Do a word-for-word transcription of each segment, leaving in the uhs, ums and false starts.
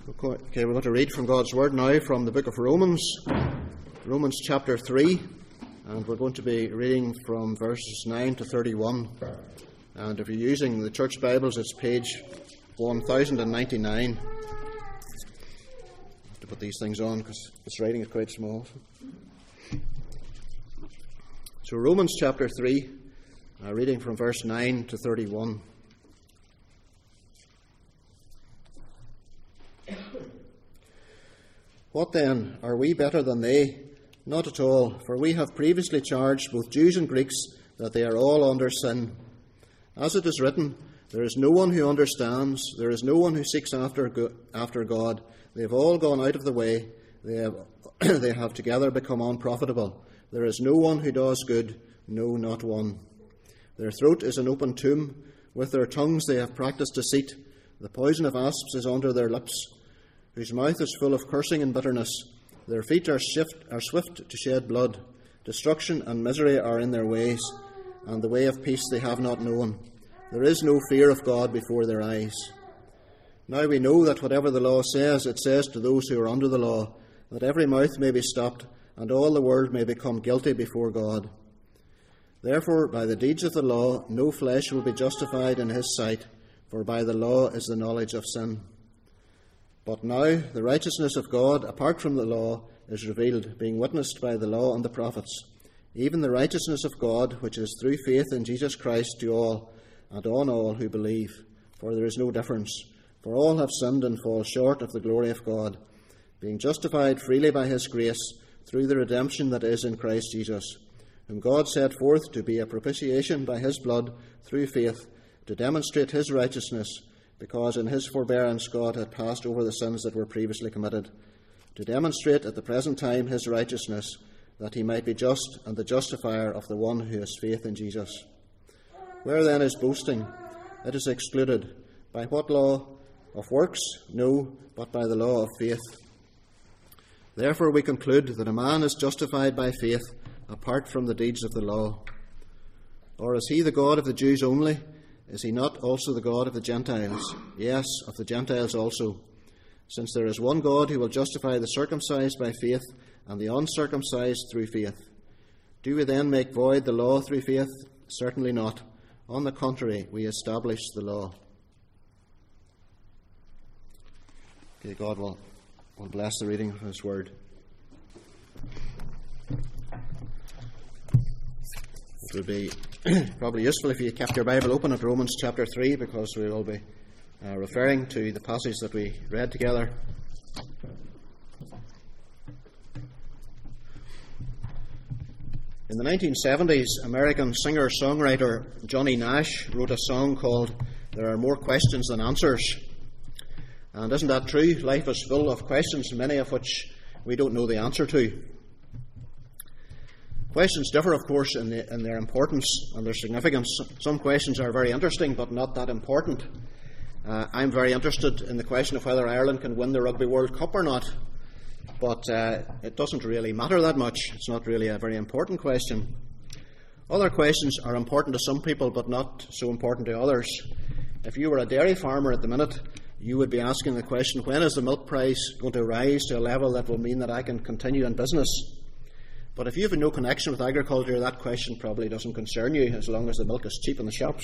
Okay, we're going to read from God's Word now from the book of Romans, Romans chapter three, and we're going to be reading from verses nine to thirty-one. And if you're using the Church Bibles, it's page one thousand ninety-nine. I have to put these things on because this writing is quite small. So Romans chapter three, uh, reading from verse nine to thirty-one. What then? Are we better than they? Not at all, for we have previously charged both Jews and Greeks that they are all under sin. As it is written, there is no one who understands, there is no one who seeks after go- after God. They have all gone out of the way, they have, they have together become unprofitable. There is no one who does good, no, not one. Their throat is an open tomb, with their tongues they have practiced deceit. The poison of asps is under their lips, whose mouth is full of cursing and bitterness. Their feet are swift, are swift to shed blood. Destruction and misery are in their ways, and the way of peace they have not known. There is no fear of God before their eyes. Now we know that whatever the law says, it says to those who are under the law, that every mouth may be stopped, and all the world may become guilty before God. Therefore, by the deeds of the law, no flesh will be justified in his sight, for by the law is the knowledge of sin. But now the righteousness of God, apart from the law, is revealed, being witnessed by the law and the prophets, even the righteousness of God, which is through faith in Jesus Christ to all, and on all who believe. For there is no difference. For all have sinned and fall short of the glory of God, being justified freely by his grace, through the redemption that is in Christ Jesus, whom God set forth to be a propitiation by his blood through faith, to demonstrate his righteousness, because in his forbearance God had passed over the sins that were previously committed, to demonstrate at the present time his righteousness, that he might be just and the justifier of the one who has faith in Jesus. Where then is boasting? It is excluded. By what law? Of works? No, but by the law of faith. Therefore we conclude that a man is justified by faith apart from the deeds of the law. Or is he the God of the Jews only? Is he not also the God of the Gentiles? Yes, of the Gentiles also. Since there is one God who will justify the circumcised by faith and the uncircumcised through faith. Do we then make void the law through faith? Certainly not. On the contrary, we establish the law. Okay, God will, will bless the reading of his word. It would be probably useful if you kept your Bible open at Romans chapter three, because we will be uh, referring to the passage that we read together. In the nineteen seventies, American singer-songwriter Johnny Nash wrote a song called "There Are More Questions Than Answers." And isn't that true? Life is full of questions, many of which we don't know the answer to. Questions differ, of course, in, the, in their importance and their significance. Some questions are very interesting, but not that important. Uh, I'm very interested in the question of whether Ireland can win the Rugby World Cup or not. But uh, it doesn't really matter that much. It's not really a very important question. Other questions are important to some people, but not so important to others. If you were a dairy farmer at the minute, you would be asking the question, when is the milk price going to rise to a level that will mean that I can continue in business? But if you have no connection with agriculture, that question probably doesn't concern you, as long as the milk is cheap in the shops.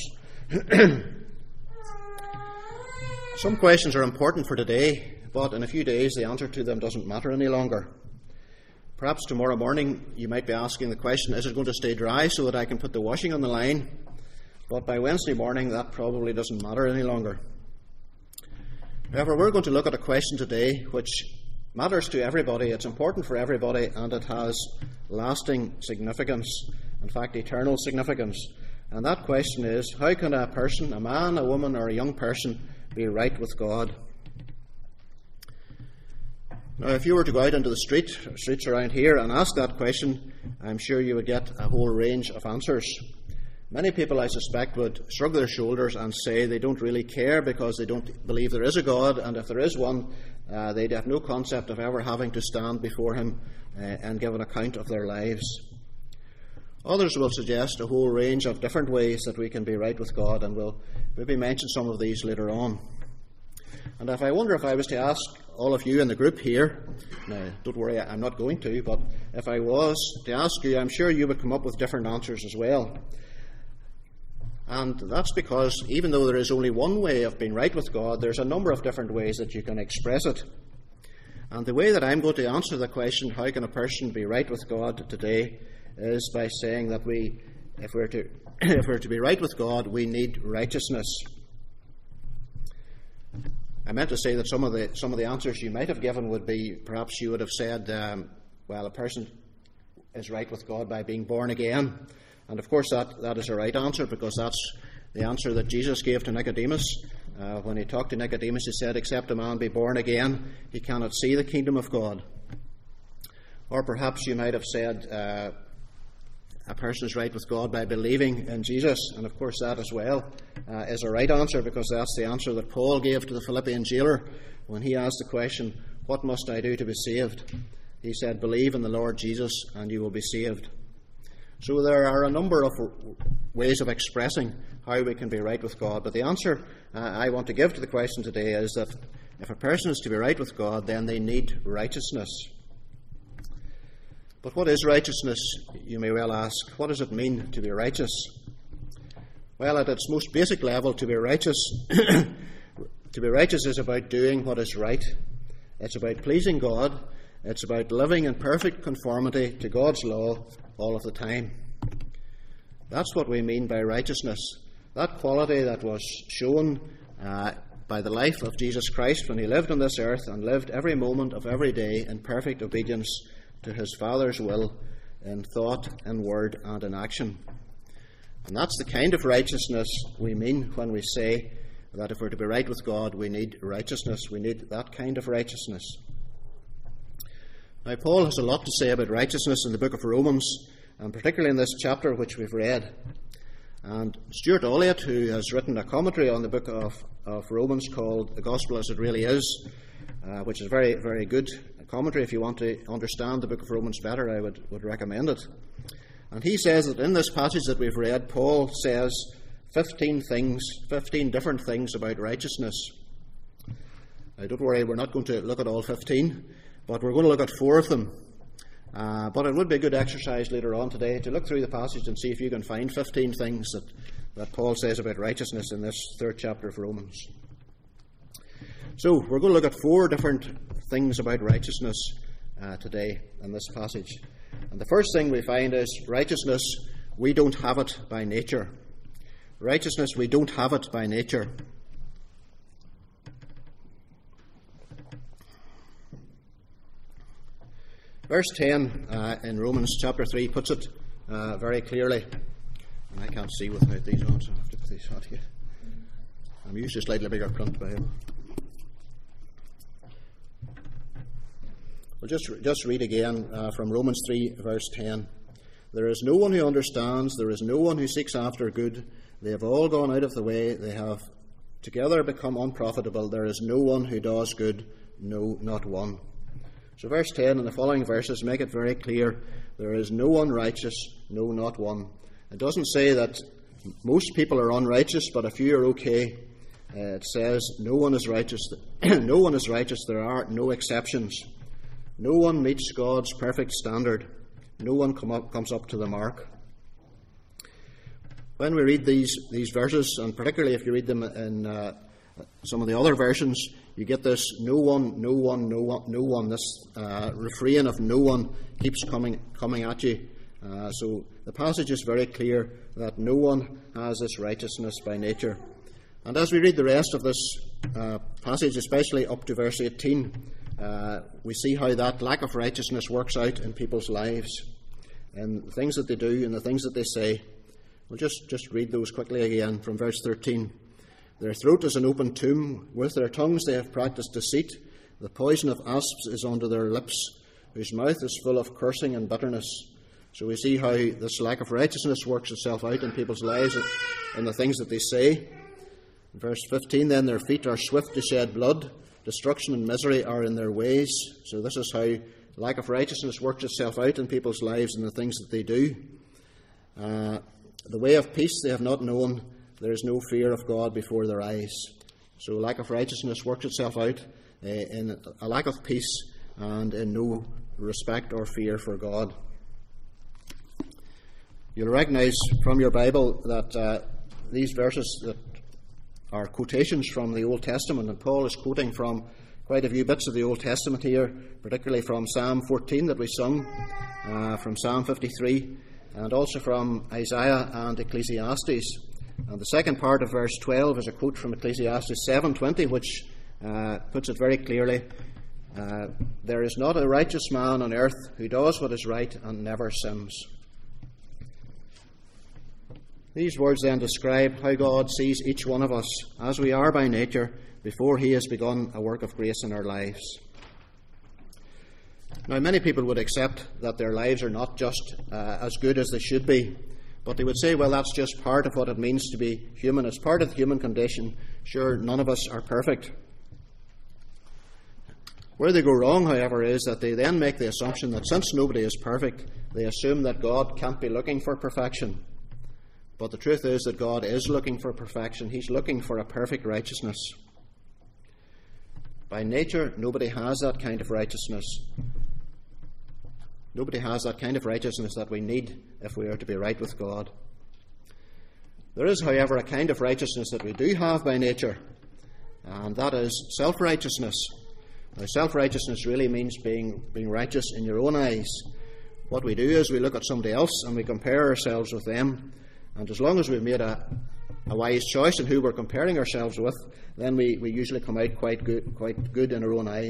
Some questions are important for today, but in a few days the answer to them doesn't matter any longer. Perhaps tomorrow morning you might be asking the question, is it going to stay dry so that I can put the washing on the line? But by Wednesday morning that probably doesn't matter any longer. However, we're going to look at a question today which matters to everybody. It's important for everybody, and it has lasting significance, in fact eternal significance. And that question is, how can a person, a man, a woman or a young person be right with God? Now, if you were to go out into the street, streets around here and ask that question, I'm sure you would get a whole range of answers. Many people, I suspect, would shrug their shoulders and say they don't really care because they don't believe there is a God, and if there is one, uh, they'd have no concept of ever having to stand before him uh, and give an account of their lives. Others will suggest a whole range of different ways that we can be right with God, and we'll maybe mention some of these later on. And if I wonder if I was to ask all of you in the group here, now don't worry, I'm not going to, but if I was to ask you, I'm sure you would come up with different answers as well. And that's because even though there is only one way of being right with God, there's a number of different ways that you can express it. And the way that I'm going to answer the question, how can a person be right with God today, is by saying that we, if we're to, if we're to be right with God, we need righteousness. I meant to say that some of the some of the answers you might have given would be, perhaps you would have said, um, well, a person is right with God by being born again. And of course that, that is a right answer, because that's the answer that Jesus gave to Nicodemus. Uh, when he talked to Nicodemus, he said, except a man be born again, he cannot see the kingdom of God. Or perhaps you might have said, uh, a person is right with God by believing in Jesus. And of course that as well uh, is a right answer, because that's the answer that Paul gave to the Philippian jailer when he asked the question, what must I do to be saved? He said, believe in the Lord Jesus and you will be saved. So there are a number of ways of expressing how we can be right with God. But the answer uh, I want to give to the question today is that if a person is to be right with God, then they need righteousness. But what is righteousness, you may well ask? What does it mean to be righteous? Well, at its most basic level, to be righteous, to be righteous is about doing what is right. It's about pleasing God. It's about living in perfect conformity to God's law all of the time. That's what we mean by righteousness. That quality that was shown uh, by the life of Jesus Christ when he lived on this earth and lived every moment of every day in perfect obedience to his Father's will in thought, in word, and in action. And that's the kind of righteousness we mean when we say that if we're to be right with God, we need righteousness. We need that kind of righteousness. Now, Paul has a lot to say about righteousness in the book of Romans, and particularly in this chapter which we've read. And Stuart Olliott, who has written a commentary on the book of, of Romans called The Gospel as It Really Is, uh, which is a very, very good commentary. If you want to understand the book of Romans better, I would, would recommend it. And he says that in this passage that we've read, Paul says fifteen things, fifteen different things about righteousness. Now, don't worry, we're not going to look at all fifteen, but we're going to look at four of them. Uh, but it would be a good exercise later on today to look through the passage and see if you can find fifteen things that, that Paul says about righteousness in this third chapter of Romans. So, we're going to look at four different things about righteousness uh, today in this passage. And the first thing we find is righteousness, we don't have it by nature. Righteousness, we don't have it by nature. Verse ten uh, in Romans chapter three puts it uh, very clearly. And I can't see without these on, so I have to put these on here. I'm used to slightly bigger print Bible. We'll just, just read again uh, from Romans three, verse ten. There is no one who understands, there is no one who seeks after good. They have all gone out of the way, they have together become unprofitable. There is no one who does good, no, not one. So verse ten and the following verses make it very clear. There is no one righteous, no, not one. It doesn't say that most people are unrighteous, but a few are okay. Uh, it says no one is righteous. No one is righteous. There are no exceptions. No one meets God's perfect standard. No one come up, comes up to the mark. When we read these, these verses, and particularly if you read them in uh, some of the other versions, you get this no one, no one, no one, no one. This uh, refrain of no one keeps coming coming at you. Uh, so the passage is very clear that no one has this righteousness by nature. And as we read the rest of this uh, passage, especially up to verse eighteen, uh, we see how that lack of righteousness works out in people's lives, and the things that they do and the things that they say. We'll just, just read those quickly again from verse thirteen. Their throat is an open tomb. With their tongues they have practiced deceit. The poison of asps is under their lips, whose mouth is full of cursing and bitterness. So we see how this lack of righteousness works itself out in people's lives and the things that they say. In verse fifteen, then their feet are swift to shed blood. Destruction and misery are in their ways. So this is how lack of righteousness works itself out in people's lives and the things that they do. Uh, the way of peace they have not known. There is no fear of God before their eyes. So lack of righteousness works itself out uh, in a lack of peace and in no respect or fear for God. You'll recognise from your Bible that uh, these verses that are quotations from the Old Testament, and Paul is quoting from quite a few bits of the Old Testament here, particularly from Psalm fourteen that we sung, uh, from Psalm fifty-three, and also from Isaiah and Ecclesiastes. And the second part of verse twelve is a quote from Ecclesiastes seven twenty, which uh, puts it very clearly. Uh, there is not a righteous man on earth who does what is right and never sins. These words then describe how God sees each one of us as we are by nature before he has begun a work of grace in our lives. Now, many people would accept that their lives are not just uh, as good as they should be, but they would say, well, that's just part of what it means to be human. It's part of the human condition. Sure, none of us are perfect. Where they go wrong, however, is that they then make the assumption that since nobody is perfect, they assume that God can't be looking for perfection. But the truth is that God is looking for perfection. He's looking for a perfect righteousness. By nature, nobody has that kind of righteousness. Nobody has that kind of righteousness that we need if we are to be right with God. There is, however, a kind of righteousness that we do have by nature, and that is self-righteousness. Now, self-righteousness really means being, being righteous in your own eyes. What we do is we look at somebody else and we compare ourselves with them. And as long as we've made a, a wise choice in who we're comparing ourselves with, then we, we usually come out quite good, quite good in our own eyes.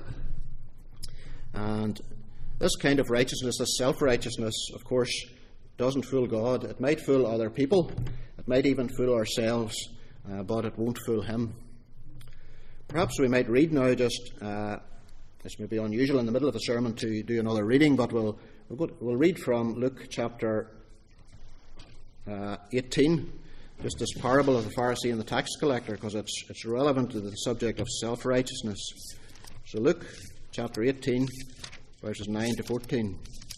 And this kind of righteousness, this self-righteousness, of course, doesn't fool God. It might fool other people. It might even fool ourselves, uh, but it won't fool him. Perhaps we might read now just, uh, this may be unusual in the middle of a sermon to do another reading, but we'll, we'll, go, we'll read from Luke chapter Uh, eighteen, just this parable of the Pharisee and the tax collector, because it's it's relevant to the subject of self-righteousness. So Luke chapter eighteen, verses nine to fourteen.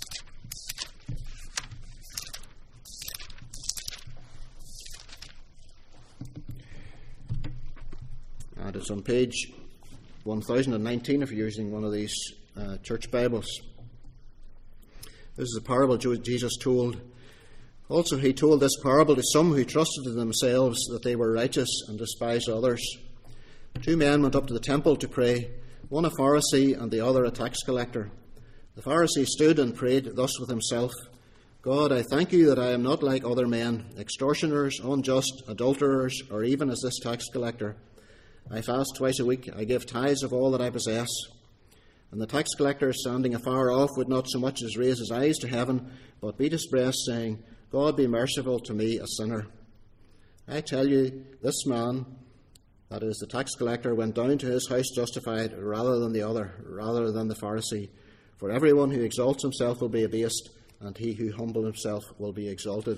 And it's on page one thousand nineteen if you're using one of these uh, church Bibles. This is a parable Jesus told. Also, he told this parable to some who trusted in themselves that they were righteous and despised others. Two men went up to the temple to pray, one a Pharisee and the other a tax collector. The Pharisee stood and prayed thus with himself, God, I thank you that I am not like other men, extortioners, unjust, adulterers, or even as this tax collector. I fast twice a week, I give tithes of all that I possess. And the tax collector, standing afar off, would not so much as raise his eyes to heaven, but beat his breast, saying, God be merciful to me, a sinner. I tell you, this man, that is the tax collector, went down to his house justified rather than the other, rather than the Pharisee. For everyone who exalts himself will be abased, and he who humbles himself will be exalted.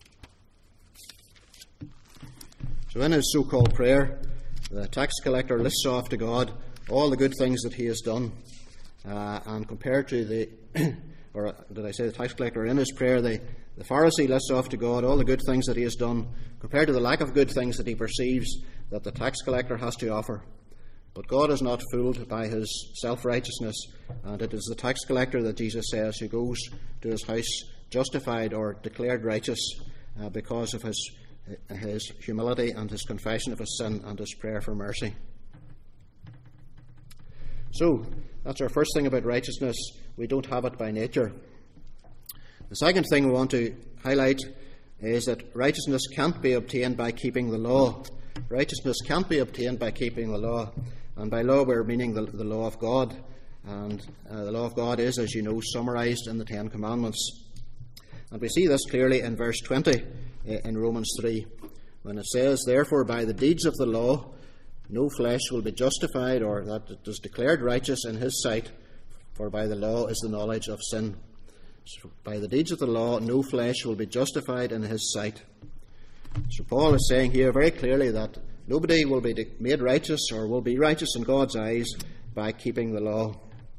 So in his so-called prayer, the tax collector lists off to God all the good things that he has done, uh, and compared to the, or did I say the tax collector, in his prayer, the The Pharisee lists off to God all the good things that he has done, compared to the lack of good things that he perceives that the tax collector has to offer. But God is not fooled by his self-righteousness, and it is the tax collector that Jesus says who goes to his house justified or declared righteous uh, because of his, his humility and his confession of his sin and his prayer for mercy. So, that's our first thing about righteousness. We don't have it by nature. The second thing we want to highlight is that righteousness can't be obtained by keeping the law. Righteousness can't be obtained by keeping the law. And by law we're meaning the, the law of God. And uh, the law of God is, as you know, summarised in the Ten Commandments. And we see this clearly in verse twenty in Romans three, when it says, Therefore by the deeds of the law no flesh will be justified, or that it is declared righteous in his sight, for by the law is the knowledge of sin. So by the deeds of the law, no flesh will be justified in his sight. So Paul is saying here very clearly that nobody will be made righteous or will be righteous in God's eyes by keeping the law.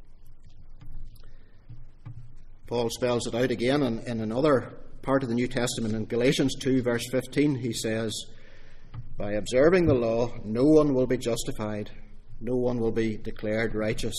Paul spells it out again in, in another part of the New Testament. In Galatians two, verse fifteen, he says, by observing the law, no one will be justified, no one will be declared righteous.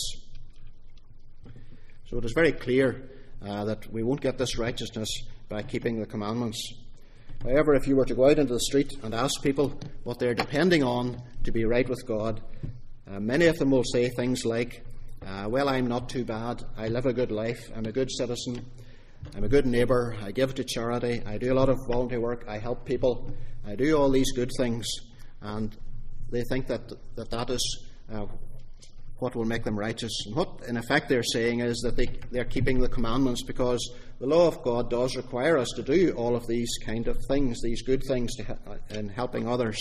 So it is very clear uh, that we won't get this righteousness by keeping the commandments. However, if you were to go out into the street and ask people what they're depending on to be right with God, uh, many of them will say things like, uh, well, I'm not too bad, I live a good life, I'm a good citizen, I'm a good neighbour, I give to charity, I do a lot of volunteer work, I help people, I do all these good things, and they think that that, that is uh, what will make them righteous. And what in effect they're saying is that they, they're keeping the commandments because the law of God does require us to do all of these kind of things, these good things to, in helping others.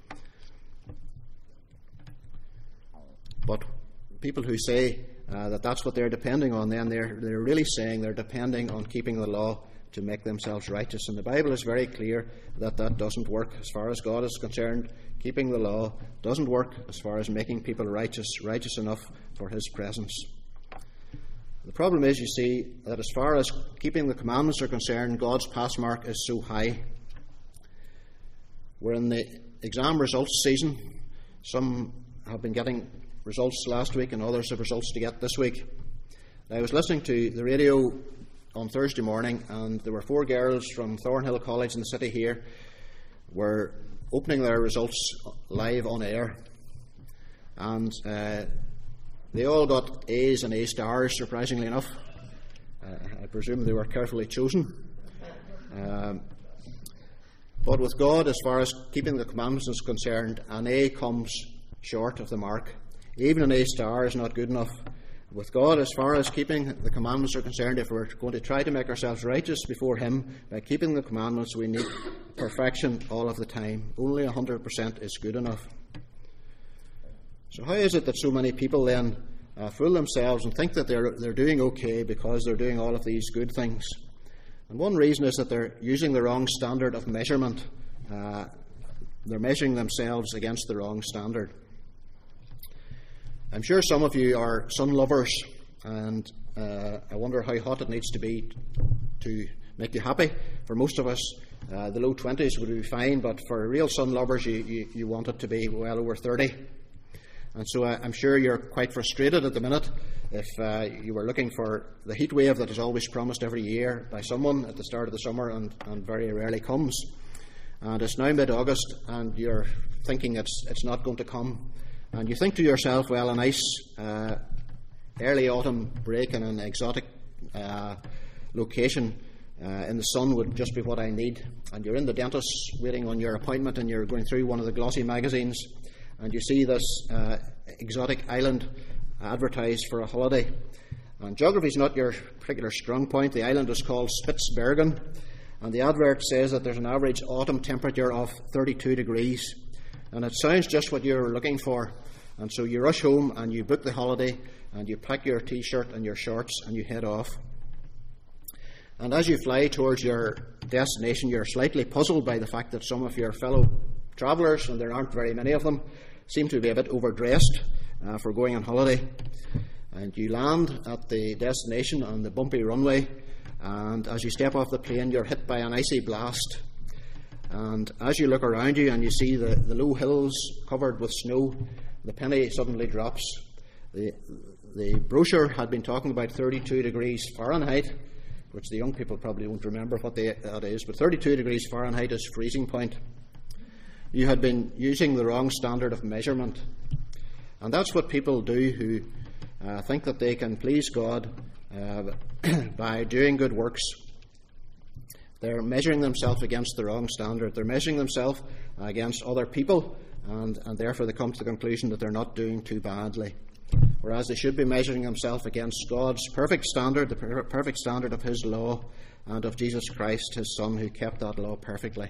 But people who say uh, that that's what they're depending on, then they're, they're really saying they're depending on keeping the law to make themselves righteous. And the Bible is very clear that that doesn't work as far as God is concerned. Keeping the law doesn't work as far as making people righteous, righteous enough for His presence. The problem is, you see, that as far as keeping the commandments are concerned, God's pass mark is so high. We're in the exam results season. Some have been getting results last week and others have results to get this week. I was listening to the radio on Thursday morning, and there were four girls from Thornhill College in the city here were opening their results live on air, and uh, they all got A's and A stars, surprisingly enough. uh, I presume they were carefully chosen. Um, but with God, as far as keeping the commandments is concerned, an A comes short of the mark. Even an A star is not good enough. With God, as far as keeping the commandments are concerned, if we're going to try to make ourselves righteous before Him by keeping the commandments, we need perfection all of the time. Only one hundred percent is good enough. So how is it that so many people then uh, fool themselves and think that they're, they're doing okay because they're doing all of these good things? And one reason is that they're using the wrong standard of measurement. Uh, they're measuring themselves against the wrong standard. I'm sure some of you are sun lovers, and uh, I wonder how hot it needs to be to make you happy. For most of us, uh, the low twenties would be fine, but for real sun lovers, you, you, you want it to be well over thirty. And so uh, I'm sure you're quite frustrated at the minute if uh, you were looking for the heat wave that is always promised every year by someone at the start of the summer and, and very rarely comes. And it's now mid-August, and you're thinking it's it's not going to come. And you think to yourself, well, a nice uh, early autumn break in an exotic uh, location uh, in the sun would just be what I need. And you're in the dentist waiting on your appointment, and you're going through one of the glossy magazines, and you see this uh, exotic island advertised for a holiday. And geography is not your particular strong point. The island is called Spitsbergen, and the advert says that there's an average autumn temperature of thirty-two degrees. And it sounds just what you're looking for. And so you rush home and you book the holiday and you pack your t-shirt and your shorts and you head off. And as you fly towards your destination, you're slightly puzzled by the fact that some of your fellow travellers, and there aren't very many of them, seem to be a bit overdressed uh, for going on holiday. And you land at the destination on the bumpy runway, and as you step off the plane, you're hit by an icy blast. And as you look around you and you see the, the low hills covered with snow, the penny suddenly drops. The, the brochure had been talking about thirty-two degrees Fahrenheit, which the young people probably won't remember what they, that is, but thirty-two degrees Fahrenheit is freezing point. You had been using the wrong standard of measurement. And that's what people do who uh, think that they can please God uh, by doing good works. They're measuring themselves against the wrong standard. They're measuring themselves against other people, and, and therefore they come to the conclusion that they're not doing too badly. Whereas they should be measuring themselves against God's perfect standard, the per- perfect standard of His law and of Jesus Christ, His Son, who kept that law perfectly.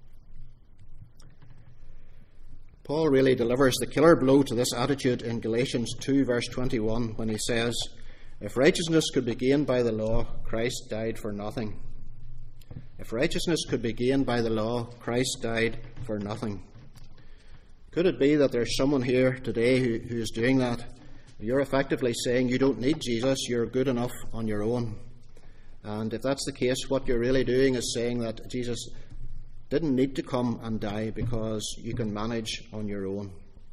Paul really delivers the killer blow to this attitude in Galatians two, verse twenty-one, when he says, "If righteousness could be gained by the law, Christ died for nothing." If righteousness could be gained by the law, Christ died for nothing. Could it be that there's someone here today who, who is doing that? You're effectively saying you don't need Jesus, you're good enough on your own. And if that's the case, what you're really doing is saying that Jesus didn't need to come and die because you can manage on your own.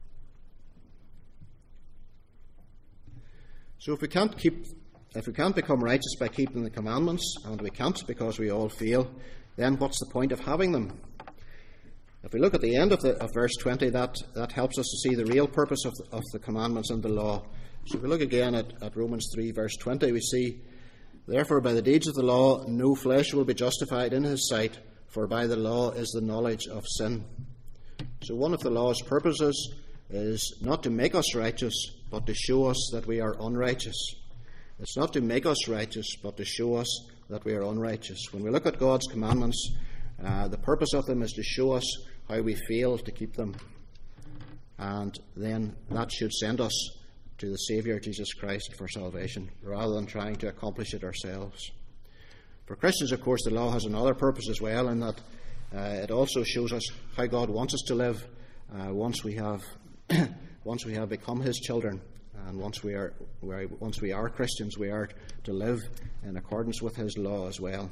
So if we can't keep, if we can't become righteous by keeping the commandments, and we can't because we all fail, then what's the point of having them? If we look at the end of, the, of verse twenty, that, that helps us to see the real purpose of the, of the commandments and the law. So if we look again at, at Romans three, verse twenty, we see, "Therefore by the deeds of the law no flesh will be justified in his sight, for by the law is the knowledge of sin." So one of the law's purposes is not to make us righteous, but to show us that we are unrighteous. It's not to make us righteous, but to show us that we are unrighteous. When we look at God's commandments, uh, the purpose of them is to show us how we fail to keep them. And then that should send us to the Saviour, Jesus Christ, for salvation, rather than trying to accomplish it ourselves. For Christians, of course, the law has another purpose as well, in that uh, it also shows us how God wants us to live uh, once we have once we have become His children, and once we are once we are Christians, we are to live in accordance with His law as well.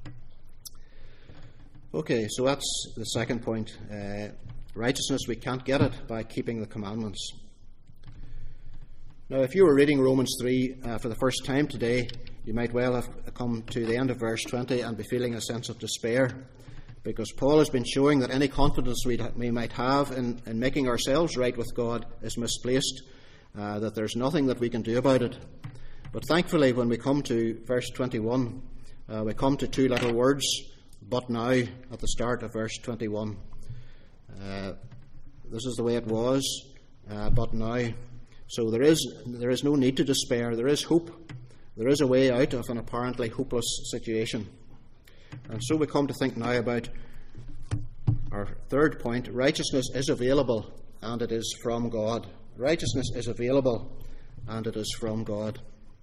Okay, so that's the second point. Uh, righteousness, we can't get it by keeping the commandments. Now, if you were reading Romans three uh, for the first time today, you might well have come to the end of verse twenty and be feeling a sense of despair, because Paul has been showing that any confidence we, we might have in, in making ourselves right with God is misplaced, uh, that there's nothing that we can do about it. But thankfully, when we come to verse twenty-one, uh, we come to two little words, "but now," at the start of verse twenty-one. Uh, this is the way it was, uh, but now. So there is there is no need to despair. There is hope. There is a way out of an apparently hopeless situation. And so we come to think now about our third point. Righteousness is available, and it is from God. Righteousness is available, and it is from God.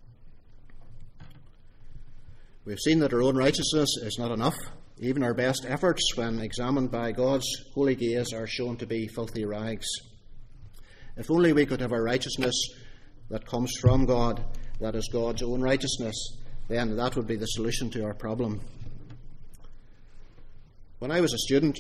We've seen that our own righteousness is not enough. Even our best efforts, when examined by God's holy gaze, are shown to be filthy rags. If only we could have a righteousness that comes from God, that is God's own righteousness, then that would be the solution to our problem. When I was a student,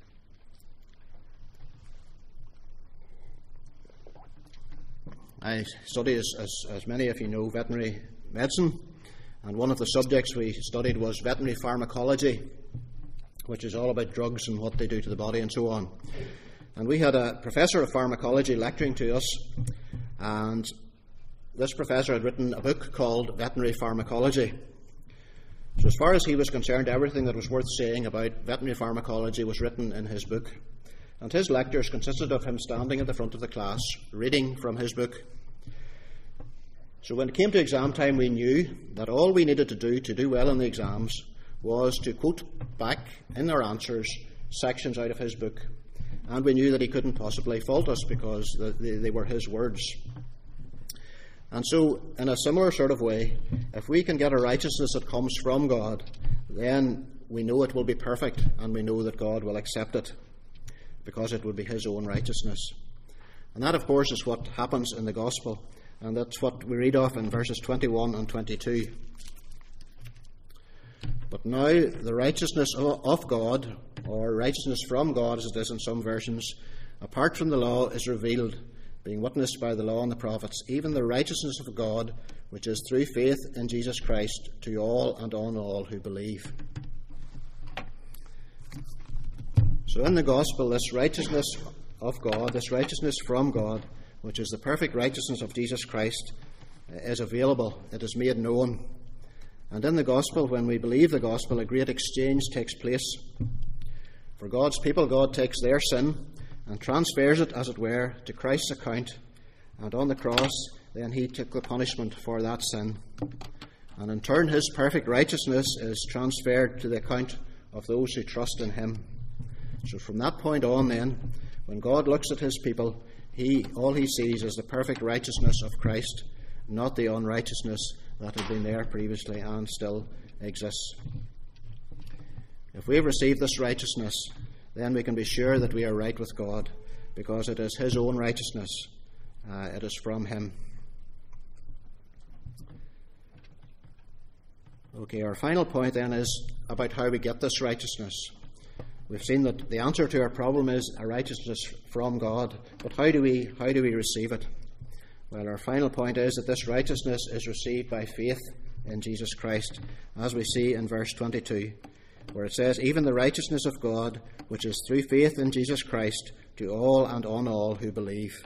I studied, as, as, as many of you know, veterinary medicine, and one of the subjects we studied was veterinary pharmacology, which is all about drugs and what they do to the body and so on. And we had a professor of pharmacology lecturing to us, and this professor had written a book called Veterinary Pharmacology. So as far as he was concerned, everything that was worth saying about veterinary pharmacology was written in his book. And his lectures consisted of him standing at the front of the class, reading from his book. So when it came to exam time, we knew that all we needed to do to do well in the exams was to quote back in our answers sections out of his book. And we knew that he couldn't possibly fault us because they, they were his words. And so, in a similar sort of way, if we can get a righteousness that comes from God, then we know it will be perfect, and we know that God will accept it, because it will be His own righteousness. And that, of course, is what happens in the Gospel, and that's what we read of in verses twenty-one and twenty-two. But now the righteousness of God, or righteousness from God, as it is in some versions, apart from the law, is revealed, being witnessed by the law and the prophets, even the righteousness of God, which is through faith in Jesus Christ, to all and on all who believe. So in the Gospel, this righteousness of God, this righteousness from God, which is the perfect righteousness of Jesus Christ, is available. It is made known. And in the Gospel, when we believe the Gospel, a great exchange takes place. For God's people, God takes their sin and transfers it, as it were, to Christ's account. And on the cross, then He took the punishment for that sin. And in turn, His perfect righteousness is transferred to the account of those who trust in Him. So from that point on, then, when God looks at His people, He all He sees is the perfect righteousness of Christ, not the unrighteousness that had been there previously and still exists. If we have received this righteousness, then we can be sure that we are right with God, because it is His own righteousness. Uh, it is from Him. Okay, our final point then is about how we get this righteousness. We've seen that the answer to our problem is a righteousness from God. But how do we how do we receive it? Well, our final point is that this righteousness is received by faith in Jesus Christ, as we see in verse twenty-two, where it says, "Even the righteousness of God, which is through faith in Jesus Christ, to all and on all who believe."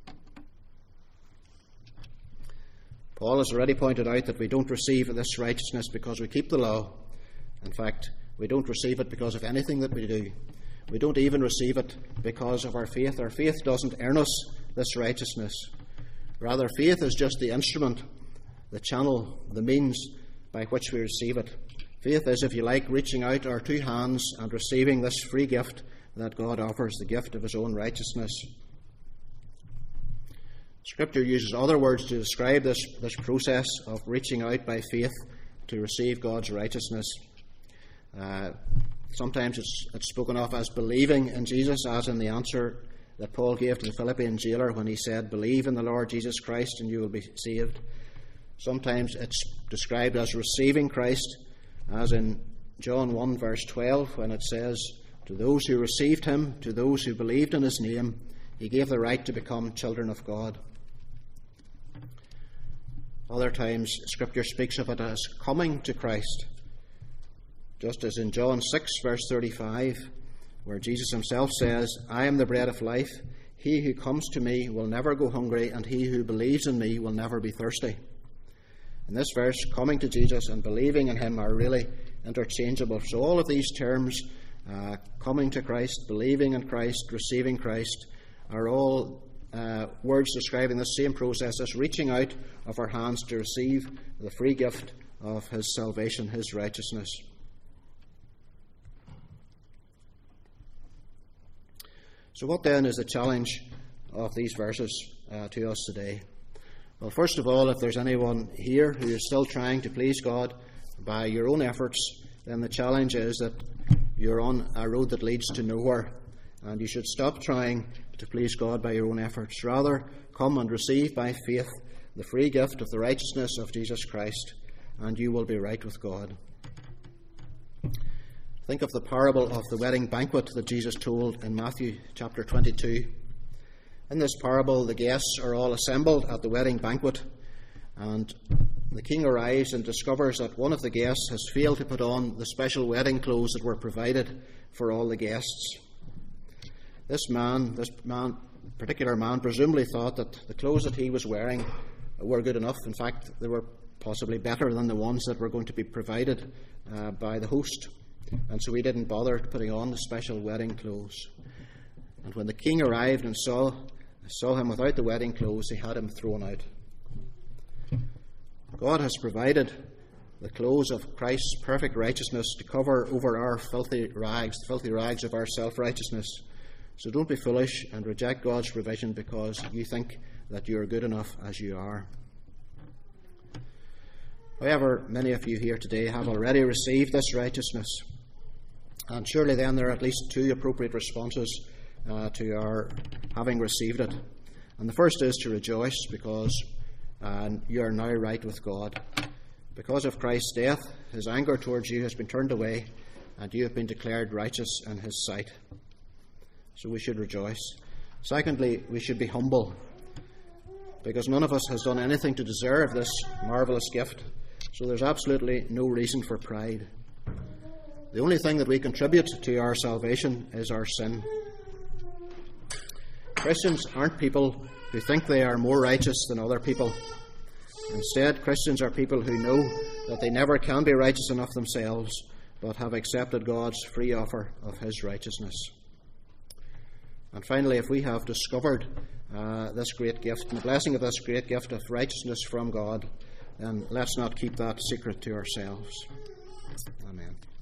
Paul has already pointed out that we don't receive this righteousness because we keep the law. In fact, we don't receive it because of anything that we do. We don't even receive it because of our faith. Our faith doesn't earn us this righteousness. Rather, faith is just the instrument, the channel, the means by which we receive it. Faith is, if you like, reaching out our two hands and receiving this free gift that God offers, the gift of his own righteousness. Scripture uses other words to describe this, this process of reaching out by faith to receive God's righteousness. Uh, sometimes it's, it's spoken of as believing in Jesus, as in the answer that Paul gave to the Philippian jailer when he said, "Believe in the Lord Jesus Christ and you will be saved." Sometimes it's described as receiving Christ, as in John one verse twelve, when it says, "To those who received him, to those who believed in his name, he gave the right to become children of God." Other times, Scripture speaks of it as coming to Christ, just as in John six verse thirty-five, where Jesus himself says, "I am the bread of life. He who comes to me will never go hungry, and he who believes in me will never be thirsty." In this verse, coming to Jesus and believing in him are really interchangeable. So all of these terms, uh, coming to Christ, believing in Christ, receiving Christ, are all uh, words describing the same process as reaching out of our hands to receive the free gift of his salvation, his righteousness. So what then is the challenge of these verses uh, to us today? Well, first of all, if there's anyone here who is still trying to please God by your own efforts, then the challenge is that you're on a road that leads to nowhere, and you should stop trying to please God by your own efforts. Rather, come and receive by faith the free gift of the righteousness of Jesus Christ, and you will be right with God. Think of the parable of the wedding banquet that Jesus told in Matthew chapter twenty-two. In this parable, the guests are all assembled at the wedding banquet, and the king arrives and discovers that one of the guests has failed to put on the special wedding clothes that were provided for all the guests. This man, this man, particular man, presumably thought that the clothes that he was wearing were good enough. In fact, they were possibly better than the ones that were going to be provided uh, by the host. And so he didn't bother putting on the special wedding clothes. And when the king arrived and saw, saw him without the wedding clothes, he had him thrown out. God has provided the clothes of Christ's perfect righteousness to cover over our filthy rags, the filthy rags of our self-righteousness. So don't be foolish and reject God's provision because you think that you are good enough as you are. However, many of you here today have already received this righteousness. And surely then there are at least two appropriate responses uh, to our having received it. And the first is to rejoice because uh, you are now right with God. Because of Christ's death, his anger towards you has been turned away and you have been declared righteous in his sight. So we should rejoice. Secondly, we should be humble, because none of us has done anything to deserve this marvellous gift. So there's absolutely no reason for pride. The only thing that we contribute to our salvation is our sin. Christians aren't people who think they are more righteous than other people. Instead, Christians are people who know that they never can be righteous enough themselves, but have accepted God's free offer of his righteousness. And finally, if we have discovered uh, this great gift, and the blessing of this great gift of righteousness from God, then let's not keep that secret to ourselves. Amen.